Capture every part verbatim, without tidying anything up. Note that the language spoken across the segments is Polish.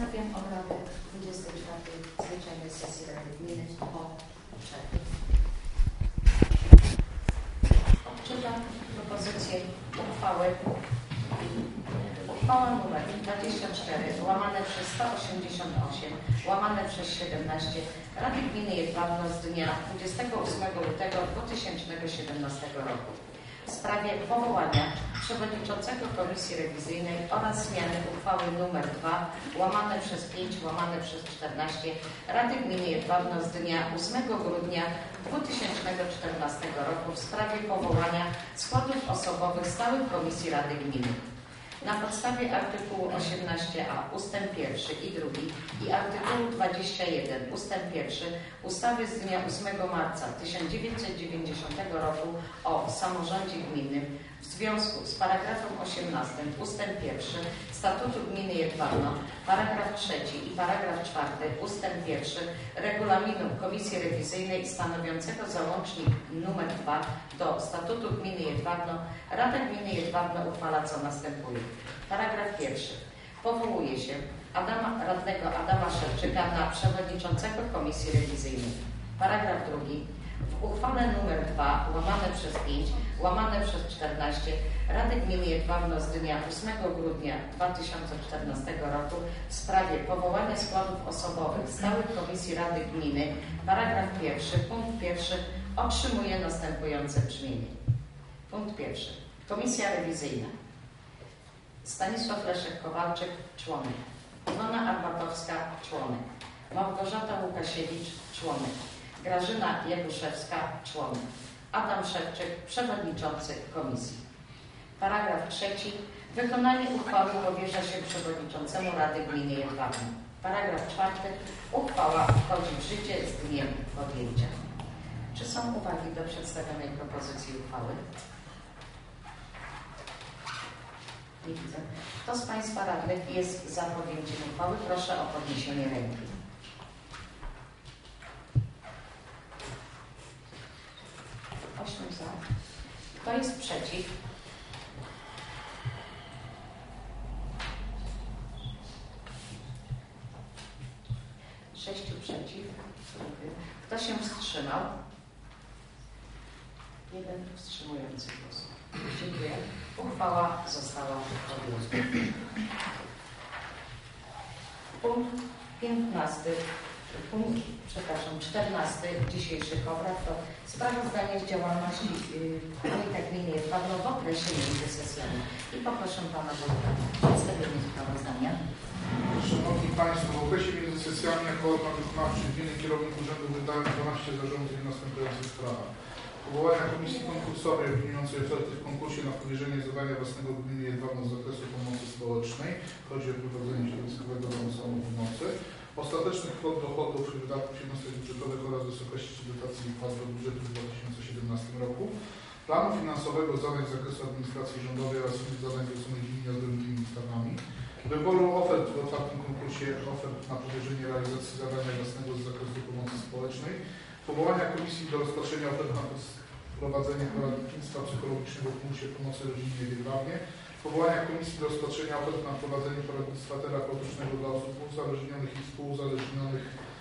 Wznawiam obrady dwudziestej czwartej zwyczajnej sesji Rady Gminy po przerwie. Odczytam propozycję uchwały. Uchwała nr dwadzieścia cztery łamane przez sto osiemdziesiąt osiem łamane przez siedemnaście Rady Gminy Jedwabno z dnia dwudziestego ósmego lutego dwa tysiące siedemnastego roku w sprawie powołania przewodniczącego Komisji Rewizyjnej oraz zmiany uchwały nr dwa łamane przez pięć łamane przez czternaście Rady Gminy Jedwabno z dnia ósmego grudnia dwa tysiące czternastego roku w sprawie powołania składów osobowych stałych Komisji Rady Gminy. Na podstawie artykułu osiemnaście a ustęp pierwszy i drugi i artykułu dwadzieścia jeden ustęp pierwszy ustawy z dnia ósmego marca tysiąc dziewięćset dziewięćdziesiątego roku o samorządzie gminnym w związku z paragrafem osiemnastym ustęp pierwszy Statutu Gminy Jedwabno, paragraf trzeci i paragraf czwarty ustęp pierwszy Regulaminu Komisji Rewizyjnej stanowiącego załącznik nr dwa do Statutu Gminy Jedwabno, Rada Gminy Jedwabno uchwala co następuje. Paragraf pierwszy. Powołuje się Adama, radnego Adama Szewczyka na przewodniczącego Komisji Rewizyjnej. Paragraf drugi. W uchwale nr dwa łamane przez pięć łamane przez czternaście Rady Gminy Jedwabno z dnia ósmego grudnia dwa tysiące czternastego roku w sprawie powołania składów osobowych stałych Komisji Rady Gminy, paragraf pierwszy, punkt pierwszy otrzymuje następujące brzmienie. Punkt pierwszy. Komisja Rewizyjna. Stanisław Leszek Kowalczyk, członek. Iwona Arbatowska, członek. Małgorzata Łukasiewicz, członek. Grażyna Jakuszewska, członek. Adam Szewczyk, przewodniczący komisji. Paragraf trzeci. Wykonanie uchwały powierza się przewodniczącemu Rady Gminy Jedwabno. Paragraf czwarty. Uchwała wchodzi w życie z dniem podjęcia. Czy są uwagi do przedstawionej propozycji uchwały? Nie widzę. Kto z Państwa radnych jest za podjęciem uchwały? Proszę o podniesienie ręki. Osiem za. Kto jest przeciw? Sześciu przeciw. Kto się wstrzymał? Jeden wstrzymujący głos. Dziękuję. Uchwała została podjęta. Punkt piętnasty. Punkt, przepraszam, czternasty dzisiejszych obrad to sprawozdanie z działalności Wójta Gminy Jedwabno w okresie między sesjami. I poproszę Pana Wójta o przedstawienie sprawozdania. Szanowni Państwo, w okresie między sesjami jako organ wykonawczy Gminy kierownik urzędu wydałem dwanaście zarządzeń w następujących sprawach. Powołania komisji konkursowej opiniującej oferty w konkursie na powierzenie zadania własnego Gminy Jedwabno z zakresu pomocy społecznej. Chodzi o prowadzenie środowiskowego domu samopomocy. Ostatecznych kwot dochodów i wydatków jednostek budżetowych oraz wysokości dotacji i wpłat do budżetu w dwa tysiące siedemnastym roku. Planu finansowego zadań z zakresu administracji rządowej oraz innych zadań zleconych gminie odrębnymi ustawami. Wyboru ofert w otwartym konkursie ofert na powierzenie realizacji zadania własnego z zakresu pomocy społecznej. Powołania komisji do rozpatrzenia ofert na prowadzenie poradnictwa psychologicznego w punkcie pomocy rodzinie w Jedwabnie. Powołania komisji do rozpatrzenia ofert na prowadzenie poradnictwa terapeutycznego dla osób uzależnionych i współuzależnionych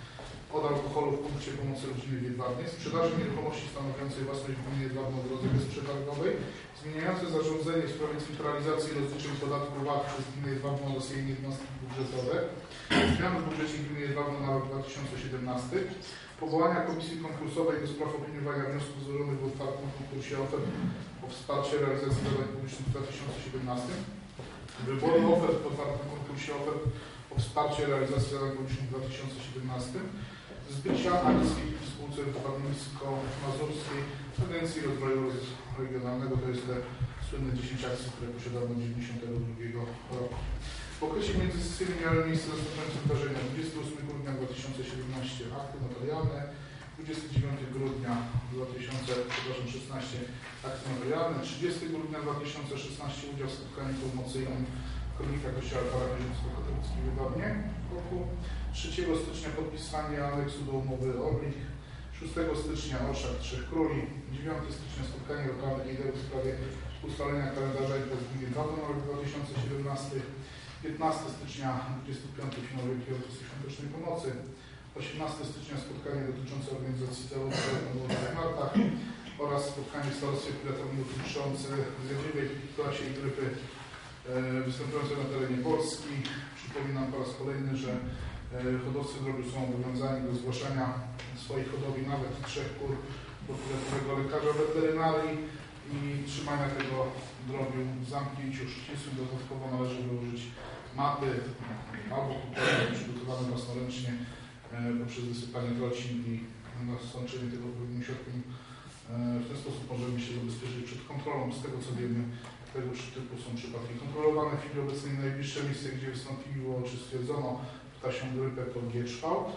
od alkoholu w punkcie pomocy rodziny w Jedwabnie. Sprzedaży nieruchomości stanowiącej własność gminy Jedwabno w drodze bezprzetargowej. Zmieniające zarządzenie w sprawie centralizacji rozliczeń podatku V A T przez gminę Jedwabno oraz jej jednostki budżetowe. Zmiany w budżecie gminy Jedwabno na rok dwa tysiące siedemnasty. Powołania komisji konkursowej do spraw opiniowania wniosków złożonych w otwartym konkursie ofert o wsparcie realizacji zadań publicznych w dwa tysiące siedemnastym. Wyboru ofert w otwartym konkursie ofert o wsparcie realizacji zadań publicznych w dwa tysiące siedemnastym. Zbycia akcji w spółce Warmińsko-Mazurskiej Agencji Rozwoju Regionalnego, to jest te słynne dziesięć akcji, które posiadamy od dziewięćdziesiątego drugiego roku. W okresie między sesyjnymi miały miejsce następujące wydarzenia. dwudziestego ósmego grudnia dwa tysiące siedemnastego akty notarialne, dwudziestego dziewiątego grudnia dwa tysiące szesnastego akty notarialne, trzydziestego grudnia dwa tysiące szesnastego udział w spotkaniu promocyjnym Kronika Kościoła Parafii Rzymskokatolickiej w Jedwabnie roku, trzeciego stycznia podpisanie aneksu do umowy Orlik, szóstego stycznia Orszak Trzech Króli, dziewiątego stycznia spotkanie lokalnych liderów w sprawie ustalenia kalendarza imprez w gminie Jedwabno na rok dwa tysiące siedemnasty, piętnastego stycznia dwudziestego piątego finał Wielkiego Orkestru Świątecznej Pomocy, osiemnastego stycznia spotkanie dotyczące organizacji zawodowej na nartach oraz spotkanie w Starostwie Powiatowym dotyczące zjadliwej klasie i grypy e, występującej na terenie Polski. Przypominam po raz kolejny, że e, hodowcy drobiu są obowiązani do zgłaszania swoich hodowli, nawet trzech kur, do powiatowego lekarza weterynarii i trzymania tego drobiu w zamknięciu ścisłym. Dodatkowo należy wyłożyć maty albo kupowane, przygotowane własnoręcznie e, poprzez wysypanie trocin i nasączenie tego odpowiednim środkiem. E, w ten sposób możemy się zabezpieczyć przed kontrolą. Z tego co wiemy, tego typu są przypadki kontrolowane. W chwili obecnej najbliższe miejsce, gdzie wystąpiło czy stwierdzono ptasią grypę, to Gieczwałd.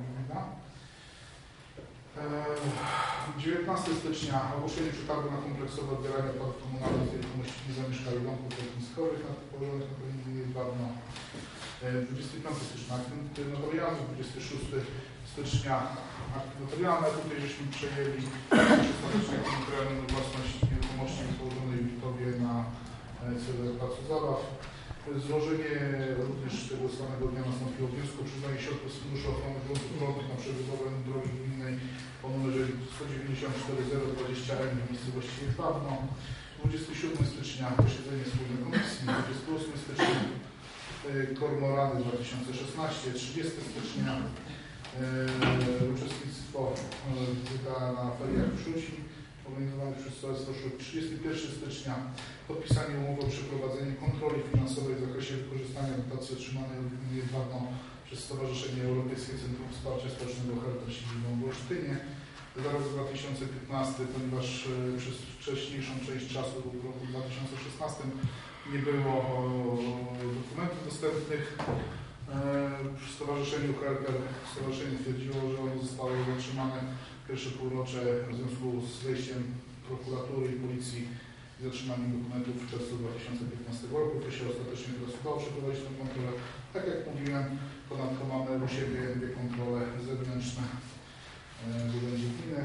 dziewiętnastego stycznia ogłoszenie przetargu na kompleksowe odbieranie odpadów komunalnych z nieruchomości niezamieszkałych domków letniskowych położonych na terenie gminy Jedwabno. dwudziestego piątego stycznia akty notarialne, dwudziestego szóstego stycznia akty notarialne. Tutaj żeśmy przejęli ostatecznie akty notarialne na własność nieruchomości położonej w Witowie na cele placu zabaw. Złożenie również tego samego dnia nastąpiło wniosku o przyznanie środków z Funduszu Ochrony Gruntów Rolnych na przebudowę drogi gminnej o numerze sto dziewięćdziesiąt cztery zero dwadzieścia M w miejscowości Jedwabno. dwudziestego siódmego stycznia posiedzenie wspólnej komisji, dwudziestego ósmego stycznia Kormorany dwa tysiące szesnaście, trzydziestego stycznia e, uczestnictwo wizyta na feriach w Szuci organizowanych przez Sołectwo Szut. trzydziestego pierwszego stycznia podpisanie umowy o przeprowadzenie kontroli finansowej w zakresie wykorzystania dotacji otrzymanej od gminy Jedwabno przez Stowarzyszenie Europejskie Centrum Wsparcia Społecznego Charta z siedzibą w Olsztynie za rok dwa tysiące piętnasty, ponieważ e, przez wcześniejszą część czasu w roku dwa tysiące szesnastym nie było o, dokumentów dostępnych e, w Stowarzyszeniu H R P. Stowarzyszenie twierdziło, że one zostały zatrzymane pierwsze półrocze w związku z wejściem prokuratury i policji i zatrzymaniem dokumentów w czerwcu dwa tysiące piętnastego roku. To się ostatecznie teraz udało przeprowadzić tę kontrolę. Tak jak mówiłem, ponadto mamy u siebie dwie kontrole zewnętrzne w urzędzie gminy.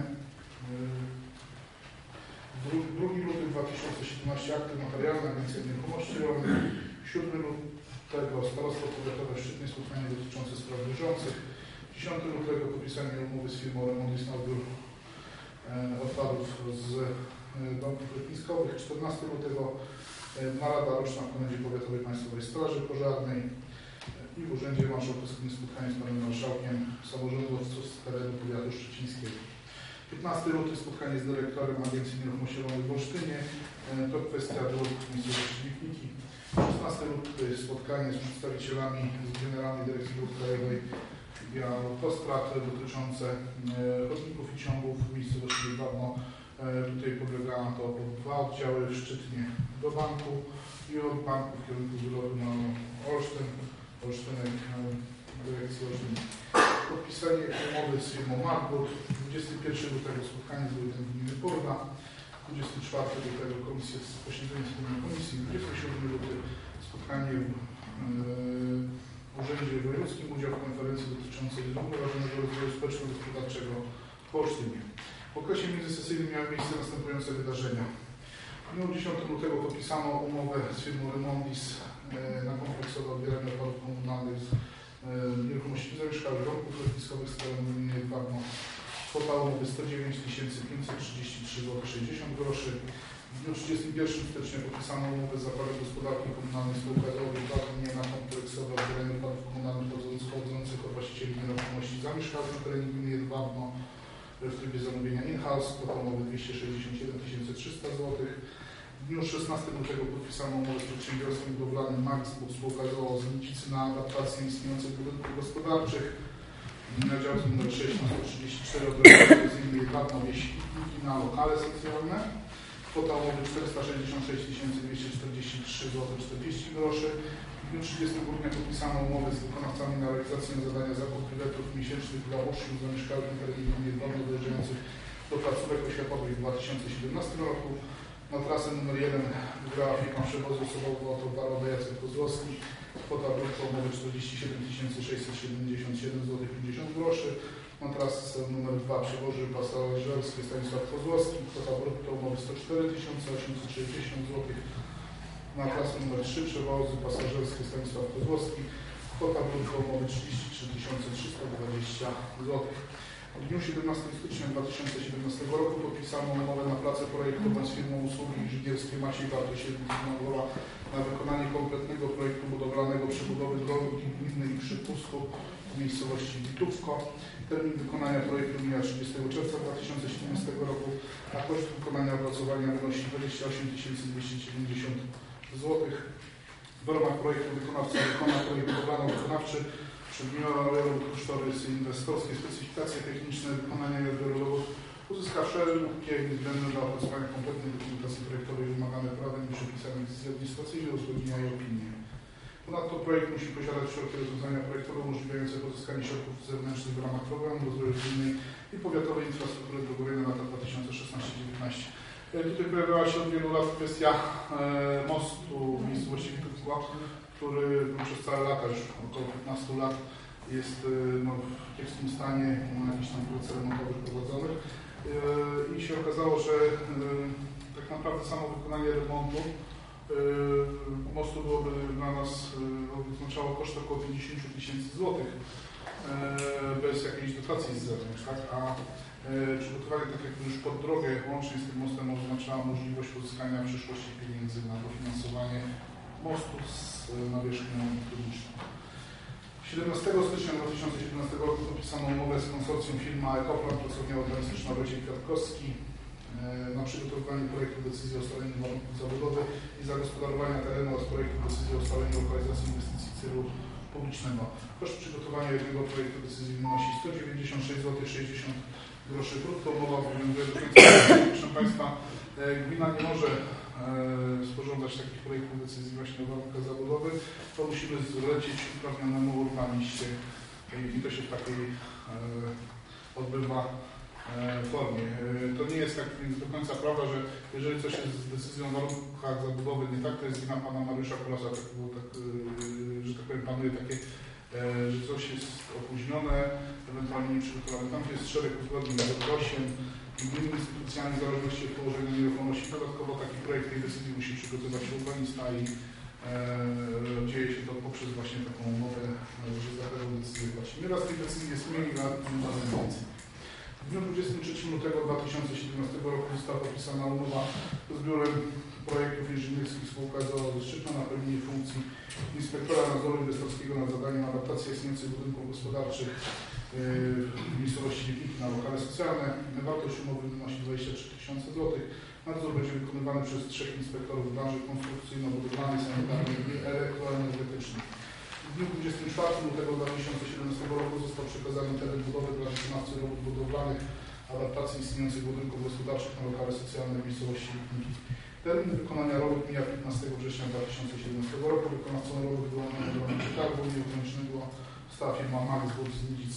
drugiego lutego dwa tysiące siedemnastego akty notarialne Agencja Nieruchomości Rolnych. siódmego lutego Starostwo Powiatowe w Szczytnej spotkanie dotyczące spraw bieżących. dziesiątego lutego podpisanie umowy z firmą Remondis na odbiór odpadów z domków letniskowych. czternastego lutego narada roczna w Komendzie Powiatowej Państwowej Straży Pożarnej i w Urzędzie Marszałkowskim spotkanie z panem marszałkiem samorządowców z terenu powiatu szczecińskiego. piętnastego lutego spotkanie z dyrektorem Agencji Nieruchomości Rolnych w Olsztynie. To kwestia dróg w miejscowości Liwniki. szesnastego lutego spotkanie z przedstawicielami z Generalnej Dyrekcji Dróg Krajowej i Autostrad dotyczące chodników i ciągów w miejscowości Jedwabno. Tutaj podlega to dwa oddziały w Szczytnie do banku i od banku w kierunku zwrotu na Olsztyn, Olsztynek, dyrekcji Olsztyn. Podpisanie umowy z firmą Margot. dwudziestego pierwszego lutego spotkanie z wójtem gminy Porda. dwudziestego czwartego lutego komisję, posiedzenie wspólnej komisji. dwudziestego siódmego lutego spotkanie w yy, Urzędzie Wojewódzkim, udział w konferencji dotyczącej zrównoważonego rozwoju społeczno-gospodarczego w Olsztynie. W okresie międzysesyjnym miały miejsce następujące wydarzenia. W dniu dziesiątego lutego podpisano umowę z firmą Remondis e, na kompleksowe odbieranie odpadów komunalnych z e, nieruchomości zamieszkałych domków letniskowych z terenu gminy Jedwabno. Kwota umowy sto dziewięć tysięcy pięćset trzydzieści trzy złote sześćdziesiąt groszy. W dniu trzydziestego pierwszego stycznia podpisano umowę z Zakładem Gospodarki Komunalnej spółka z o o Jedwabnie na kompleksowe odbieranie odpadów komunalnych pochodzących od właścicieli nieruchomości zamieszkałych na terenie gminy Jedwabno w trybie zamówienia in-house, kwota umowy dwieście sześćdziesiąt siedem tysięcy trzysta złotych. W dniu szesnastego lutego podpisano umowę z przedsiębiorstwem budowlanym Max spółka z o o z Nidzicy na adaptację istniejących budynków gospodarczych na działce nr sześć na sto trzydzieści cztery oddziały Jedwabno Wieśniki na lokale socjalne. Kwota umowy czterysta sześćdziesiąt sześć tysięcy dwieście czterdzieści trzy złote czterdzieści groszy. W dniu trzydziestego grudnia podpisano umowę z wykonawcami na realizację zadania zakup biletów miesięcznych dla uczniów zamieszkałych na terenie gminy Jedwabno dojeżdżających do placówek oświatowych w dwa tysiące siedemnastym roku. Na trasę numer jeden wygrała firma przewozu osobowo-towarowe Jacek Kozłowski. Kwota brutto umowy czterdzieści siedem tysięcy sześćset siedemdziesiąt siedem złotych pięćdziesiąt groszy. Na trasę numer dwa przewozy pasażerskie Stanisław Kozłowski. Kwota brutto umowy sto cztery tysiące osiemset sześćdziesiąt złotych. na trasę numer trzy przewozy pasażerskie Stanisław Kozłowski. Kwota brutto umowy trzydzieści trzy tysiące trzysta dwadzieścia złotych. W dniu siedemnastego stycznia dwa tysiące siedemnastego roku podpisano umowę na pracę projektową z firmą usługi inżynierskie Maciej Bartoś na wykonanie kompletnego projektu budowlanego przebudowy drogi gminnej i Przypusku w miejscowości Witówko. Termin wykonania projektu mija trzydziestego czerwca dwa tysiące siedemnastego roku, a koszt wykonania opracowania wynosi dwadzieścia osiem tysięcy dwieście dziewięćdziesiąt złotych. W ramach projektu wykonawca wykona projekt budowlano-wykonawczy, przedmiotowe kosztorysy inwestorskie, specyfikacje techniczne wykonania i odbioru uzyska wszelkie niezbędne dla opracowania kompletnej dokumentacji projektowej wymagane prawem i przepisami decyzji administracyjnej, uzgodnienia i opinii. Ponadto projekt musi posiadać wszelkie rozwiązania projektowe umożliwiające pozyskanie środków zewnętrznych w ramach programu rozwoju gminnej i powiatowej infrastruktury drogowej na lata dwa tysiące szesnaście do dwa tysiące dziewiętnaście. Tutaj pojawiała się od wielu lat kwestia e, mostu w miejscowości Witówko, który no, przez całe lata, już około piętnastu lat, jest e, no, w kiepskim stanie, ma jakichś tam prac remontowych prowadzonych. E, I się okazało, że e, tak naprawdę samo wykonanie remontu e, mostu byłoby dla nas e, oznaczało koszt około pięćdziesiąt tysięcy złotych e, bez jakiejś dotacji z zewnątrz, tak? A E, przygotowanie tak jakby już pod drogę łącznie z tym mostem oznaczało możliwość pozyskania w przyszłości pieniędzy na dofinansowanie mostu z e, nawierzchnią publiczną. siedemnastego stycznia dwa tysiące siedemnastego roku podpisano umowę z konsorcjum firma Ekoplan, pracownia urbanistyczna Wojciech Kwiatkowski e, na przygotowanie projektu decyzji o ustaleniu warunków zabudowy i zagospodarowania terenu oraz projektu decyzji o ustaleniu lokalizacji inwestycji celu publicznego. Koszt przygotowania jednego projektu decyzji wynosi sto dziewięćdziesiąt sześć złotych sześćdziesiąt groszy brutto. Umowa obowiązuje do końca. Proszę Państwa, gmina nie może e, sporządzać takich projektów decyzji właśnie o warunkach zabudowy. To musimy zlecić uprawnionemu urbaniście i to się w takiej e, odbywa e, formie. E, to nie jest tak do końca prawda, że jeżeli coś jest z decyzją o warunkach zabudowy nie tak, to jest wina pana Mariusza Kolasa, tak, tak, e, że tak powiem, panuje takie że coś jest opóźnione, ewentualnie nie przygotowane. Tam jest szereg uzgodnień z osiem innymi instytucjami w zależności od położenia nieruchomości. Dodatkowo taki projekt tej decyzji musi przygotować urbanista i e, dzieje się to poprzez właśnie taką umowę, że za każdą decyzję płacimy. Raz tej decyzji jest mniej, a razem więcej. W dniu dwudziestego trzeciego lutego dwa tysiące siedemnastego roku została podpisana umowa z Biurem Projektów Inżynierskich Spółka z o o Szczytna na pełnienie funkcji inspektora nadzoru inwestorskiego nad zadaniem adaptacji istniejących budynków gospodarczych w miejscowości Liepniki na lokale socjalne. Wartość umowy wynosi dwadzieścia trzy tysiące złotych. Nadzór będzie wykonywany przez trzech inspektorów w branży konstrukcyjno-budowlanej, sanitarnej i elektroenergetycznej. W dniu dwudziestego czwartego lutego dwa tysiące siedemnastego roku został przekazany teren budowy dla wykonawcy robót budowlanych, adaptacji istniejących budynków gospodarczych na lokale socjalne w miejscowości Liepniki. Termin wykonania robót mija piętnastego września dwa tysiące siedemnastego roku. Wykonawcą robót wyłączonego przetargu nieograniczzonego została firma Max Wód z Nidzic.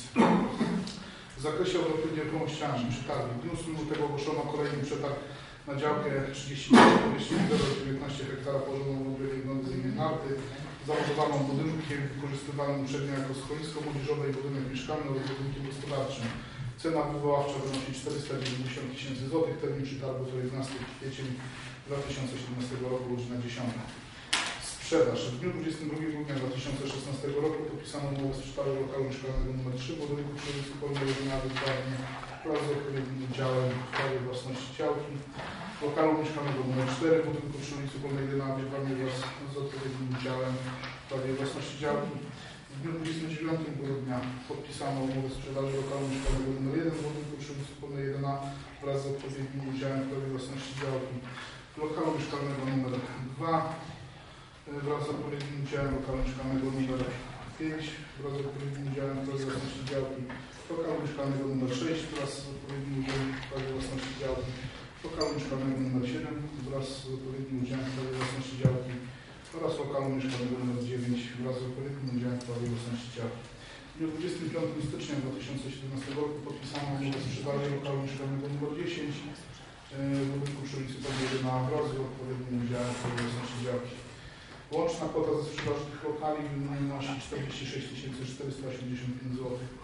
W zakresie obrotu nieruchomościami przetargi. W dniu ósmego lutego ogłoszono kolejny przetarg na działkę trzydzieści dziewiętnaście hektara położoną w odbiorze jednorodzinnej narty, zabudowaną budynkiem wykorzystywanym uprzednio jako schronisko młodzieżowe i budynek mieszkalny oraz budynkiem gospodarczym. Cena wywoławcza wynosi czterysta dziewięćdziesiąt tysięcy złotych. Termin przetargu to jedenastego kwietnia dwa tysiące siedemnastego roku, godzina dziesiąta. Sprzedaż. W dniu dwudziestego drugiego grudnia dwa tysiące szesnastego roku podpisano umowę z sprzedaży lokalu mieszkalnego nr trzy budynku przy ulicy Polnej Jedynawy w Barnie wraz z odpowiednim udziałem w prawie własności działki. Lokalu mieszkalnego nr cztery budynku przy ulicy Polnej Jedynawy w Barnie wraz z odpowiednim udziałem w prawie własności działki. W dniu dwudziestego dziewiątego grudnia podpisano umowę sprzedaży lokalu mieszkalnego nr jeden budynku przy ulicy Polnej Jedynawy wraz z odpowiednim udziałem w prawie własności działki. Lokalu mieszkalnego nr dwa wraz z odpowiednim udziałem lokalu mieszkalnego nr pięć wraz z odpowiednim udziałem w prawie własności działki. Lokalu mieszkalnego nr sześć wraz z odpowiednim udziałem w prawie własności działki. Lokalu mieszkalnego nr siedem wraz z odpowiednim udziałem w prawie własności działki oraz lokalu mieszkalnego nr dziewięć wraz z odpowiednim udziałem w prawie własności działki. W dniu dwudziestego piątego stycznia dwa tysiące siedemnastego roku podpisano umowę sprzedaży lokalu mieszkalnego nr dziesięć w budynku przy ulicy Polnej Jedynawy wraz z odpowiednim udziałem w prawie własności działki. Łączna kwota ze sprzedaży tych lokali wynosi czterdzieści sześć tysięcy czterysta osiemdziesiąt pięć złotych. W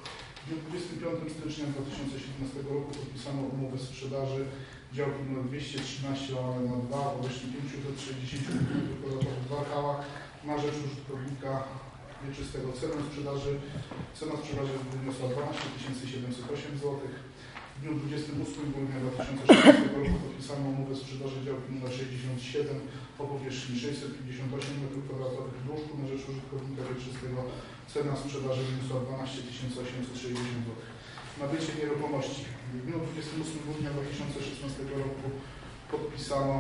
dniu dwudziestego piątego stycznia dwa tysiące siedemnastego roku podpisano umowę sprzedaży działki nr dwieście trzynaście łamane na dwa o powierzchni pięćset sześćdziesiąt kilometrów kwadratowych w Warchałach na rzecz użytkownika wieczystego. Cenę sprzedaży, cena sprzedaży wyniosła dwanaście tysięcy siedemset osiem złotych. W dniu dwudziestego ósmego grudnia dwa tysiące szesnastego roku podpisano umowę sprzedaży działki nr sześćdziesiąt siedem o powierzchni sześćset pięćdziesiąt osiem metrów kwadratowych w Dłużku na rzecz użytkownika wieczystego. Cena sprzedaży wyniosła dwanaście tysięcy osiemset sześćdziesiąt złotych. Nabycie nieruchomości. W dniu dwudziestego ósmego grudnia dwa tysiące szesnastego roku podpisano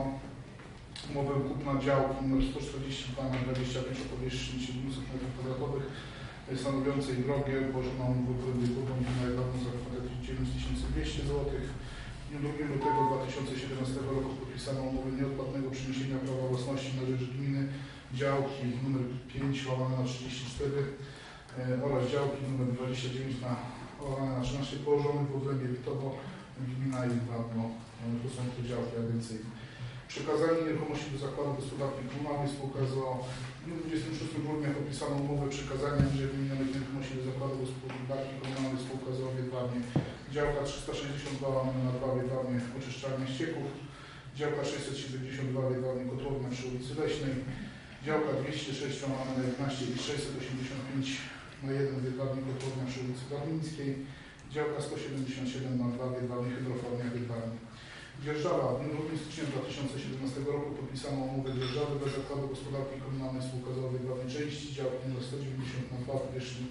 umowę kupna działki nr sto czterdzieści dwa na dwadzieścia pięć o powierzchni siedemset metrów kwadratowych stanowiącej drogę położoną w Województwie na jedną za kwotę dziewięć tysięcy dwieście złotych. W dniu drugiego lutego dwa tysiące siedemnastego roku podpisano umowę nieodpłatnego przeniesienia prawa własności na rzecz gminy działki nr pięć łamane na trzydzieści cztery oraz działki nr dwadzieścia dziewięć na łamane na trzynaście położonych w obrębie Witowo, gmina i Wadno. To są te działki agencyjne. Przekazanie nieruchomości do Zakładu Gospodarki Komunalnej spółka z o o. W dniu dwudziestego szóstego grudnia podpisano umowę przekazania niżej wymienionych nieruchomości do Zakładu Gospodarki Komunalnej spółka z o o. Wiedwanie. Działka trzysta sześćdziesiąt dwa łamane na dwa Wiedwanie oczyszczalnia ścieków. Działka sześćset siedemdziesiąt dwa Wiedwanie kotłownia przy ulicy Leśnej. Działka dwieście sześć łamane na jedenaście i sześćset osiemdziesiąt pięć na jeden Wiedwanie kotłownia przy ulicy Darwińskiej. Działka sto siedemdziesiąt siedem na dwa Wiedwanie hydroformia Wiedwanie. Dzierżawa. W dniu drugiego stycznia dwa tysiące siedemnastego roku podpisano umowę dzierżawy bez Zakładu Gospodarki Komunalnej spółka z o o. Wiedwanie części działki nr sto dziewięćdziesiąt na dwa powierzchni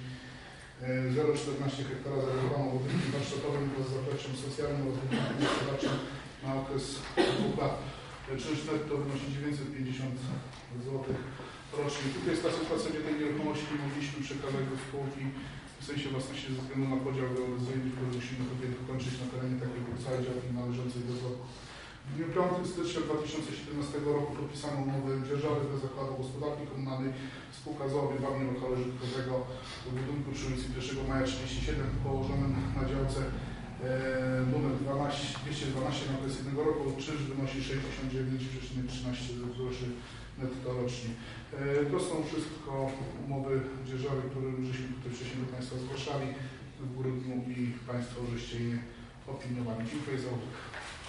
zero przecinek czternaście hektara zarezerwowaną budynkiem warsztatowym wraz z zaprzeczem socjalnym oraz budynkiem gospodarczym na okres dwóch lat. Czynsz netto wynosi dziewięćset pięćdziesiąt złotych rocznie. Tutaj jest ta sytuacja, gdzie tej nieruchomości nie mogliśmy przekazać do spółki w sensie własności ze względu na podział geodezyjny, który musimy sobie dokończyć na terenie takiej całej działki należącej do Z O K. W dniu piątego stycznia dwa tysiące siedemnastego roku podpisano umowę dzierżawy bez Zakładu Gospodarki Komunalnej spółka z o o. Wiedwanie lokalu użytkowego w budynku przy ulicy pierwszego maja trzydzieści siedem położonym na działce e, numer dwieście dwanaście na okres jednego roku. Czynsz wynosi sześćdziesiąt dziewięć przecinek trzynaście groszy netto rocznie. E, to są wszystko umowy dzierżawy, które żeśmy tutaj wcześniej do Państwa zgłaszali w grudniu i Państwo żeście je opiniowali. Dziękuję za uwagę.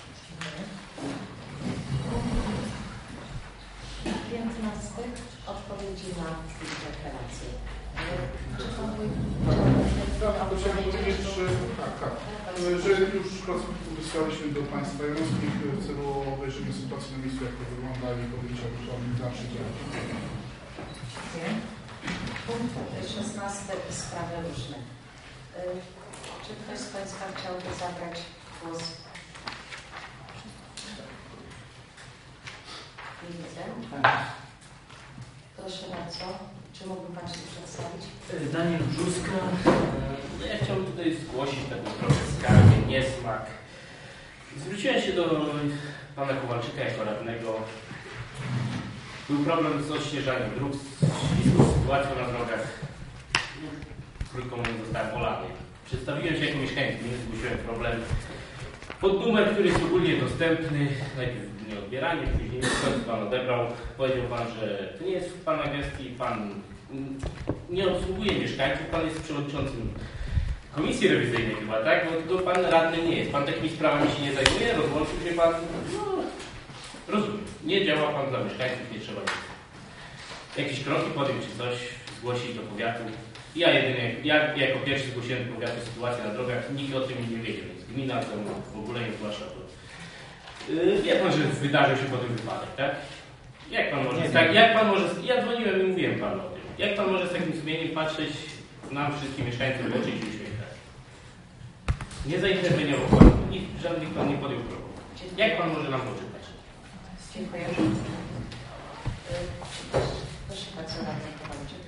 piętnaste. Odpowiedzi na interpelację. Czy Pan Tak, to chciałem powiedzieć, że, tak, tak, że już pracowników wysłaliśmy do Państwa Janowskich w celu obejrzenia sytuacji na miejscu, jak to wygląda i podjęcia odpowiednich dalszych działań. Punkt szesnasty. Sprawy różne. Czy ktoś z Państwa chciałby zabrać głos? Nie widzę. Proszę bardzo. Czy mógłby Pan się przedstawić? Daniel Brzuska. No ja chciałbym tutaj zgłosić taką trochę skargę, niesmak. Zwróciłem się do Pana Kowalczyka jako radnego. Był problem z odśnieżaniem dróg, śliską sytuacją na drogach. Krótko mówiąc, zostałem olany. Przedstawiłem się jako mieszkaniec gminy, zgłosiłem problem pod numer, który jest ogólnie dostępny. Najpierw nieodbieranie, później w końcu Pan odebrał. Powiedział Pan, że to nie jest w Pana gestii, Pan nie obsługuje mieszkańców, Pan jest przewodniczącym komisji rewizyjnej chyba, tak? Bo tylko Pan radny nie jest. Pan takimi sprawami się nie zajmuje, rozłączył się Pan. No, rozumiem. Nie działa Pan dla mieszkańców, nie trzeba nic. Jakieś kroki podjąć czy coś, zgłosić do powiatu. Ja jedynie, ja jako pierwszy zgłosiłem do powiatu sytuację na drogach, nikt o tym nie wiedział, więc gmina to w ogóle nie zgłasza to. Yy, wie Pan, że wydarzył się potem wypadek, tak? Jak Pan może, tak, jak Pan może, ja dzwoniłem i mówiłem Panu o tym. Jak Pan może z takim sumieniem patrzeć nam wszystkim mieszkańcom w oczy i się uśmiechać? Nie zainterweniował Pan, nikt, żadnych Pan nie podjął kroku. Jak Pan może nam poczytać? Dziękuję. Proszę bardzo, radny Kowalczyk.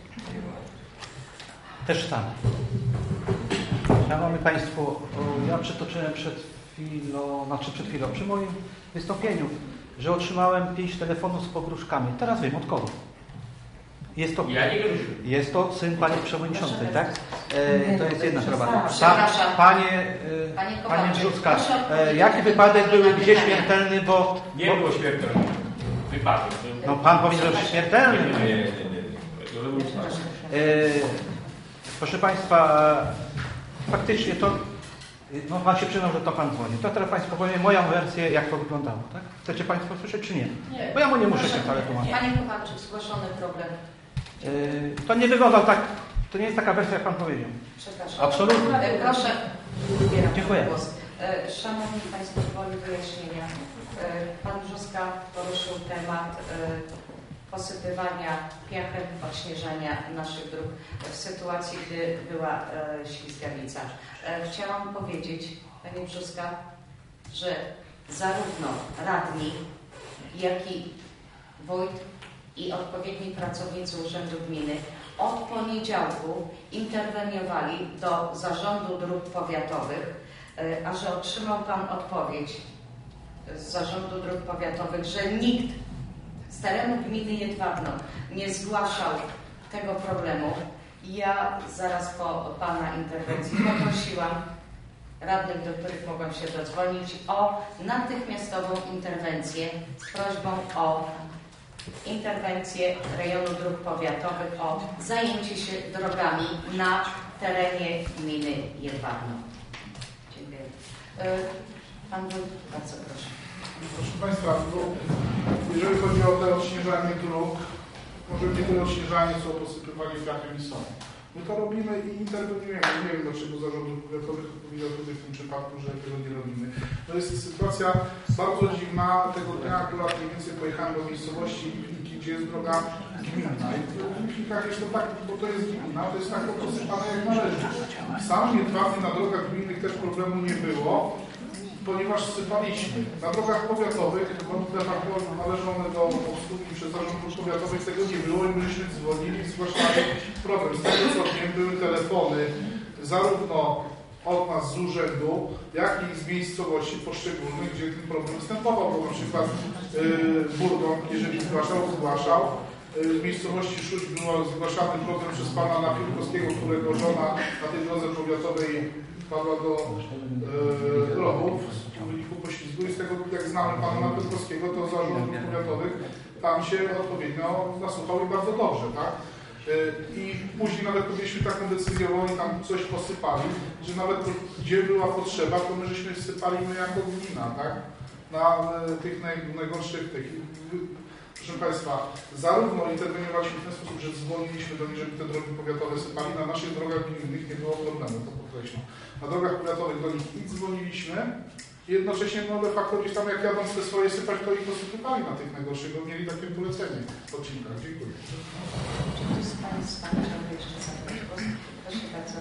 Też tak. Szanowni Państwo, ja przytoczyłem przed chwilą, znaczy przed chwilą, przy moim wystąpieniu, że otrzymałem pięć telefonów z pogróżkami. Teraz wiem od kogo. Jest to, ja nie jest to syn Pani Przewodniczącej, tak? E, to jest jedna sprawa. Pa, Przepraszam. panie Panie Panie Kowalczyk, Brzuska, proszę e, jaki wypadek był, na gdzie pytanie. śmiertelny, bo... Nie bo, było śmiertelny. Wypadek. No Pan powiedział, że śmiertelny. Nie, nie, nie. nie, nie. E, proszę Państwa, faktycznie to, no Pan się przyznał, że to Pan dzwoni. To teraz Państwu powiem moją wersję, jak to wyglądało, tak? Chcecie Państwo słyszeć, czy nie? Nie. Bo ja mu nie muszę się wcale tłumaczyć. Panie Kowalczyk, zgłoszony problem. Yy, to nie wyglądał tak, to nie jest taka wersja, jak Pan powiedział. Przepraszam. Absolutnie. E, Proszę. Wybieram Dziękuję. głos. E, Szanowni Państwo, woli wyjaśnienia. E, Pan Brzuska poruszył temat e, posypywania piachem, odśnieżania naszych dróg w sytuacji, gdy była e, ślizgawica. E, chciałam powiedzieć, Panie Brzuska, że zarówno radni, jak i wójt i odpowiedni pracownicy Urzędu Gminy od poniedziałku interweniowali do Zarządu Dróg Powiatowych, e, a że otrzymał Pan odpowiedź z Zarządu Dróg Powiatowych, że nikt z terenu gminy Jedwabno nie zgłaszał tego problemu. Ja zaraz po Pana interwencji poprosiłam radnych, do których mogłam się dodzwonić, o natychmiastową interwencję z prośbą o interwencję rejonu dróg powiatowych, o zajęcie się drogami na terenie gminy Jedwabno. Dziękuję. Pan wójt, bardzo proszę. Proszę Państwa, jeżeli chodzi o te odśnieżanie dróg, może nie tyle odśnieżanie, co posypywanie piachem i solą. My to robimy i interweniujemy. Nie wiem, dlaczego Zarząd Dróg Powiatowych odpowiedział tutaj w tym przypadku, że tego nie robimy. To jest sytuacja bardzo dziwna. Tego dnia akurat mniej więcej pojechałem do miejscowości Lipniki, gdzie jest droga gminna. I w Lipnikach jest to tak, bo to jest gmina, to jest tak posypane jak należy. W samym Jedwabnie na drogach gminnych też problemu nie było, ponieważ sypaliśmy. Na drogach powiatowych, bo te należone do obsługi przez Zarząd Dróg Powiatowych, tego nie było i myśmy dzwonili i zgłaszali problem. Z tego co wiem, były telefony zarówno od nas z urzędu, jak i z miejscowości poszczególnych, gdzie ten problem występował, bo na przykład yy, Burgon, jeżeli zgłaszał, zgłaszał. Yy, w miejscowości Szuć był zgłaszany problem przez pana Napiórkowskiego, którego żona na tej drodze powiatowej wpadła do e, grobów w wyniku poślizgu i z tego, jak znamy pana Napiórkowskiego, to Zarząd Dróg Powiatowych tam się odpowiednio nasłuchał i bardzo dobrze, tak? E, I później nawet podjęliśmy taką decyzję, bo oni tam coś posypali, że nawet gdzie była potrzeba, to my żeśmy sypali my jako gmina, tak? Na e, tych naj, najgorszych tych. Proszę Państwa, zarówno interweniowaliśmy w ten sposób, że dzwoniliśmy do nich, żeby te drogi powiatowe sypali. Na naszych drogach gminnych nie było problemu, to podkreślam. Na drogach powiatowych do nich i dzwoniliśmy, i jednocześnie no, de facto gdzieś tam jak jadąc te swoje sypać, to ich posypywali na tych najgorszych, bo mieli takie polecenie w odcinkach. Dziękuję. Czy ktoś z Państwa chciałby jeszcze zabrać głos? Proszę bardzo,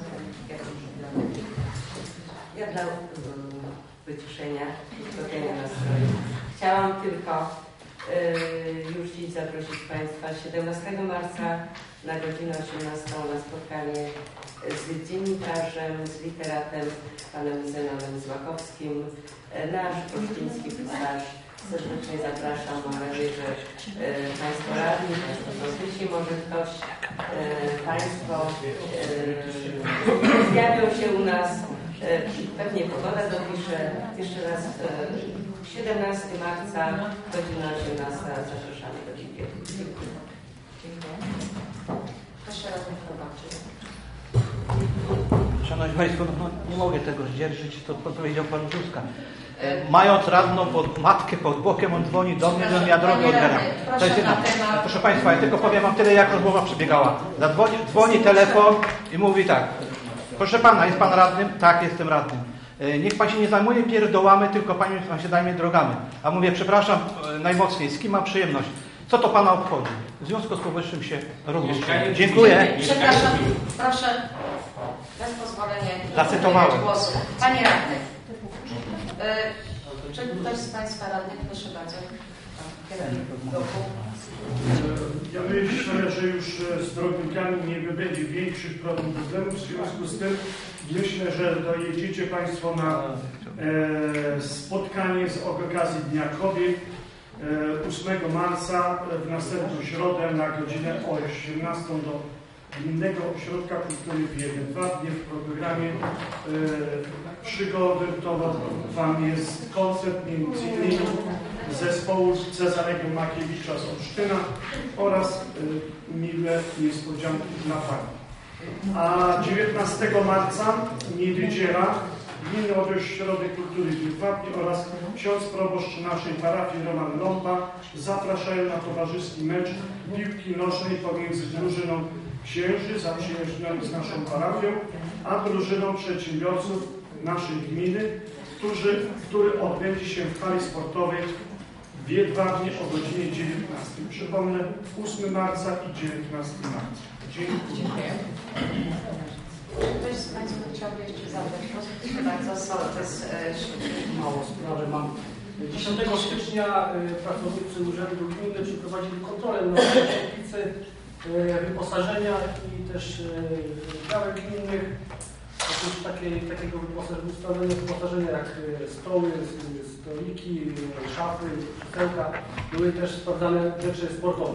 ja dla um, wyciszenia i spotkania nastroju. Chciałam tylko Yy, już dziś zaprosić Państwa siedemnastego marca na godzinę osiemnastą na spotkanie z dziennikarzem, z literatem, panem Zenonem Złakowskim, nasz posztyński pisarz. Serdecznie zapraszam. Mam nadzieję, że yy, Państwo radni, Państwo sołtysi, może ktoś, yy, Państwo yy, zjawią się u nas. Yy, pewnie pogoda dopisze. Jeszcze raz yy, siedemnastego marca, godzina osiemnasta, zapraszamy do Dziękuję. Dziękuję. Proszę radnych Kowalczyk. Szanowni Państwo, no, nie mogę tego zdzierżyć, to powiedział Pan Brzuska. Mając radną pod, matkę pod bokiem, on dzwoni do mnie, żebym ja drogę odbieram. To jest jedna. Proszę Państwa, ja tylko powiem Wam tyle, jak rozmowa przebiegała. Zadzwoni, dzwoni telefon i mówi tak. Proszę Pana, jest Pan radnym? Tak, jestem radnym. Niech Pan się nie zajmuje pierdołami, tylko Pan, pan się zajmie drogami. A mówię, przepraszam najmocniej, z kim mam przyjemność? Co to Pana obchodzi? W związku z powyższym się rozłączyłem. Dziękuję. Przepraszam, proszę, bez pozwolenia Zacytowałem. głosu. Panie radny, y, czy ktoś z Państwa radnych, proszę bardzo, ja myślę, że już z drognikami nie będzie większych problemów. W związku z tym myślę, że dojedziecie Państwo na e, spotkanie z okazji Dnia Kobiet e, ósmego marca w następną środę na godzinę osiemnastą do Gminnego Ośrodka Kultury w Jedwabnie. W programie e, przygotowany jest koncert między innymi zespołu Cezarego Makiewicza z Olsztyna oraz y, miłe niespodzianki dla Pani. A dziewiętnastego marca Niedydziela Gminny Ośrodek Kultury w Wilwapnie oraz ksiądz proboszcz naszej parafii Roman Lomba zapraszają na towarzyski mecz piłki nożnej pomiędzy drużyną księży zaprzyjaźnionych z naszą parafią, a drużyną przedsiębiorców naszej gminy, którzy, który odbędzie się w hali sportowej w Jedwabnie o godzinie dziewiętnastej. Przypomnę, ósmego marca i dziewiętnastego marca. Dziękuję. Ktoś z Państwa chciałby jeszcze zabrać głos? Bardzo sołtys Mało sprawy mam. dziesiątego stycznia pracownicy Urzędu Gminy przeprowadzili kontrolę na świetlicy wyposażenia i też działek gminnych. Oprócz takiej, takiego wyposażenia, wyposażenia jak stoły, stoliki, szafy, krzesełka, były też sprawdzane rzeczy sportowe.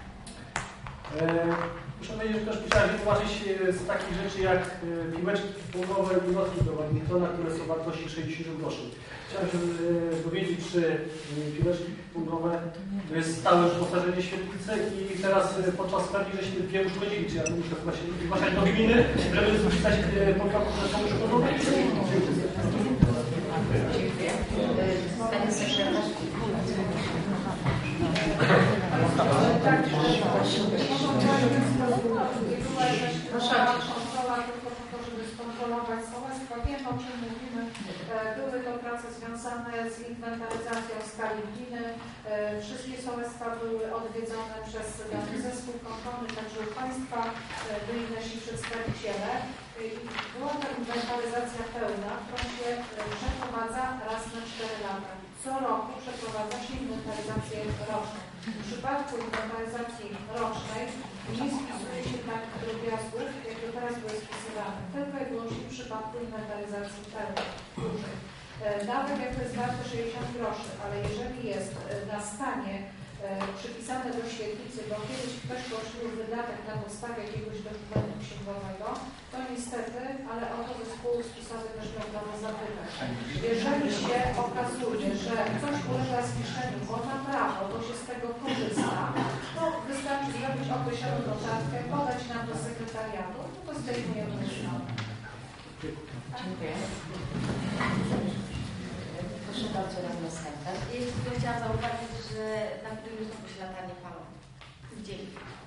Muszę powiedzieć, że też musiałem wytłumaczyć z takich rzeczy jak piłeczki ping-pongowe i notki do badmintona, które są wartości sześćdziesiąt groszy. Chciałem się dowiedzieć, czy piłeczki ping-pongowe to jest stałe wyposażenie świetlicy i teraz podczas sprawki, żeśmy dwie uszkodzili, czy ja to muszę chyba się zgłaszać do gminy, żeby zapisać podkłady, które są uszkodzone. Dziękuję. Panie sekretarz. Proszę kontrola tylko po to, żeby skontrolować sołectwo. Wiem, o czym mówimy. Były to prace związane z inwentaryzacją skali gminy. Wszystkie sołectwa były odwiedzone przez dany zespół kontrolny, także u Państwa byli nasi przedstawiciele. Była to inwentaryzacja pełna, którą się przeprowadza raz na cztery lata. Co roku przeprowadza się inwentaryzację roczną. W przypadku inwentaryzacji rocznej nie spisuje się takich drobiazgów, jak to teraz były spisywane. Tylko i wyłącznie w przypadku inwentaryzacji pełnej, dużej. Nawet jak to jest warte sześćdziesiąt groszy, ale jeżeli jest na stanie przypisane do świetlicy, bo kiedyś ktoś poszły wydatek na podstawie jakiegoś dokumentu księgowego, to niestety, ale o to zespół spisowy też miał prawo zapytać. Jeżeli się okazuje, że coś ulega zniszczeniu, bo ma prawo, bo się z tego korzysta, to wystarczy zrobić określoną notatkę, podać nam do sekretariatu, no to zdejmujemy myślone. Dziękuję. Proszę bardzo, radny sekretarz. Ja tylko chciałam zauważyć, że na którymś znowu się latarnie palą. Dzień.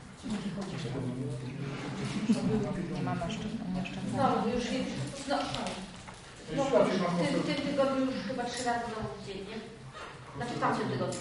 Nie ma mężczyzn, mężczyzn. No, już jest, no, no, no, w tym, tym tygodniu już chyba trzy razy znowu w dzień, nie? Znaczy w tamtym tygodniu.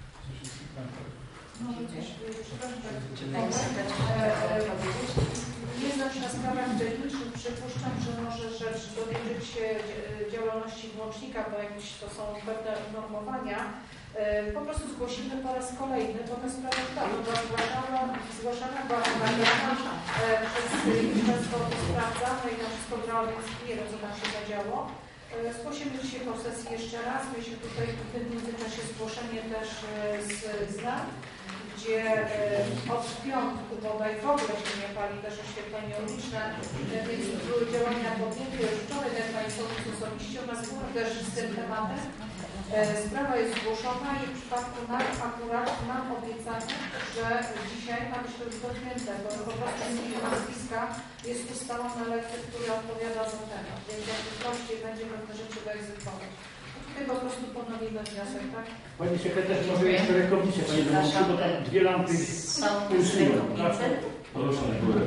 Nieznaczna sprawa technicznych. Przypuszczam, że może rzecz dotyczyć się działalności włącznika, bo jakieś to są pewne normowania. Po prostu zgłosimy po raz kolejny, bo ta sprawa dawno była zgłaszana, zgłaszana była nagrana przez Ministerstwo Sprawdzane i na wszystko grało, więc nie wiem, co tam się zadziało. Zgłosimy dzisiaj po sesji jeszcze raz. Mieliśmy tutaj w tym międzyczasie zgłoszenie też z znam, gdzie od piątku bodaj w ogóle się nie pali też oświetlenie uliczne, więc były działania podjęte już wczoraj, jak Państwo osobiście u nas były też z tym tematem. Sprawa jest zgłoszona i w przypadku nas akurat mam obiecanie, że dzisiaj ma być to już dotknięte, bo po prostu z imienia nazwiska jest ustalony lektor, który odpowiada za temat, więc jakby prościej będzie pewne rzeczy wyegzekwować. Tutaj po prostu ponowimy wniosek, tak? Pani sekretarz, może jeszcze rękownicę, Pani Dowódcy, bo tam dwie lampy pulsują. Proszę na górę.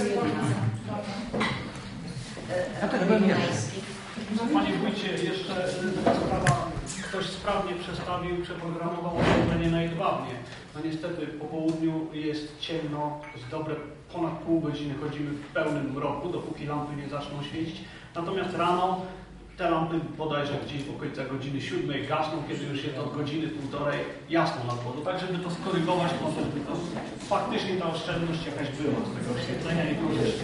Panie Wójcie, jeszcze taka sprawa, ktoś sprawnie przestawił, przeprogramował oświetlenie na Jedwabnie. No niestety po południu jest ciemno, z dobre ponad pół godziny chodzimy w pełnym mroku, dopóki lampy nie zaczną świecić. Natomiast rano te lampy bodajże gdzieś w okolicach godziny siódmej gasną, kiedy już jest od godziny półtorej jasno nad wodą. Tak, żeby to skorygować, to, to faktycznie ta oszczędność jakaś była z tego oświetlenia i korzyści.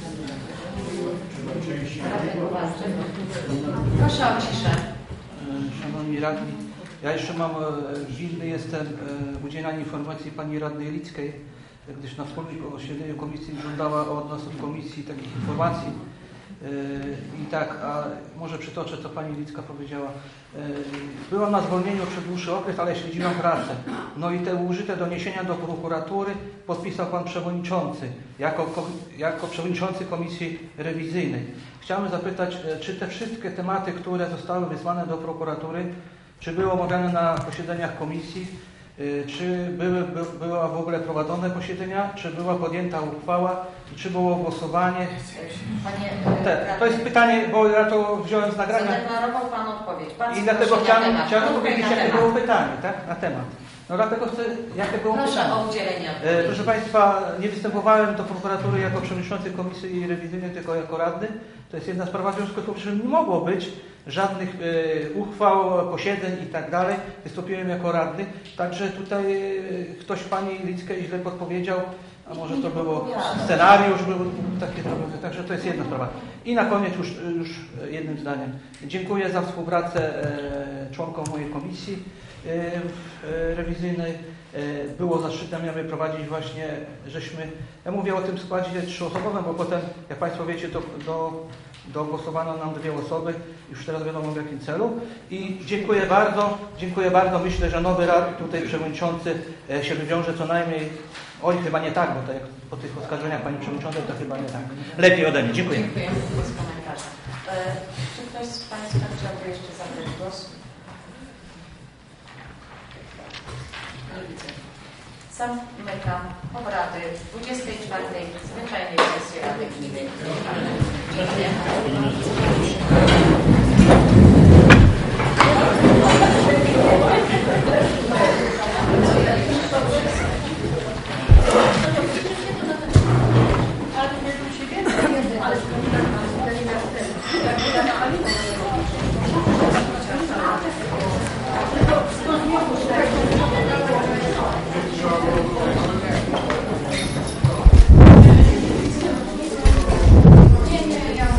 Proszę o ciszę. Szanowni radni, ja jeszcze mam, winny jestem udzielania informacji pani radnej Lickiej, gdyż na wspólnym posiedzeniu komisji żądała od nas, od komisji takich informacji. I tak, a może przytoczę, co pani Licka powiedziała. Byłam na zwolnieniu przez dłuższy okres, ale śledziłam pracę. No i te użyte doniesienia do prokuratury podpisał pan przewodniczący, jako, jako przewodniczący komisji rewizyjnej. Chciałem zapytać, czy te wszystkie tematy, które zostały wysłane do prokuratury, czy były omawiane na posiedzeniach komisji, czy były, by, była w ogóle prowadzone posiedzenia, czy była podjęta uchwała i czy było głosowanie? Panie, Te, to jest pytanie, bo ja to wziąłem z nagrania. Zadeklarował Pan odpowiedź. Pan I dlatego chciałem, chciałem powiedzieć, jakie temat. było pytanie, tak? Na temat. No dlatego chcę, jakie było Proszę pytanie. o udzielenie E, odpowiedzi. proszę Państwa, nie występowałem do prokuratury jako przewodniczący komisji rewizyjnej, tylko jako radny. To jest jedna sprawa, w związku z tym, że nie mogło być żadnych e, uchwał, posiedzeń i tak dalej. Wystąpiłem jako radny, także tutaj e, ktoś Pani Lickę źle podpowiedział, a może to było scenariusz, był takie problemy, także to jest jedna sprawa. I na koniec już, już jednym zdaniem. Dziękuję za współpracę e, członkom mojej komisji e, e, rewizyjnej. E, było zaszczytem miałem prowadzić właśnie, żeśmy, ja mówię o tym składzie trzyosobowym, bo potem, jak Państwo wiecie, to do, dogłosowano nam dwie osoby, już teraz wiadomo w jakim celu. I dziękuję bardzo, dziękuję bardzo. Myślę, że nowy rad, tutaj przewodniczący e, się wywiąże co najmniej. Oj, chyba nie tak, bo to jak po tych oskarżeniach Pani Przewodniczącej, to chyba nie tak. Lepiej ode mnie. Dziękuję. Dziękuję. Bez komentarza. E, czy ktoś z Państwa chciałby jeszcze zabrać głos? Nie widzę. Zamykam obrady dwudziestej czwartej zwyczajnej sesji Rady Gminy. Dziękuję.